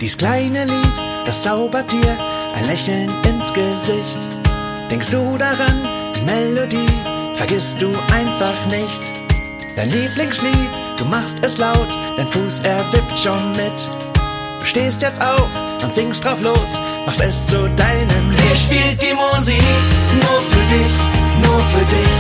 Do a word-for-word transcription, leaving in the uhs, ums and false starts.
Dies kleine Lied, das zaubert dir ein Lächeln ins Gesicht. Denkst du daran, die Melodie vergisst du einfach nicht. Dein Lieblingslied, du machst es laut, dein Fuß, er wippt schon mit. Du stehst jetzt auf und singst drauf los, machst es zu deinem Lied. Hier spielt die Musik nur für dich, nur für dich.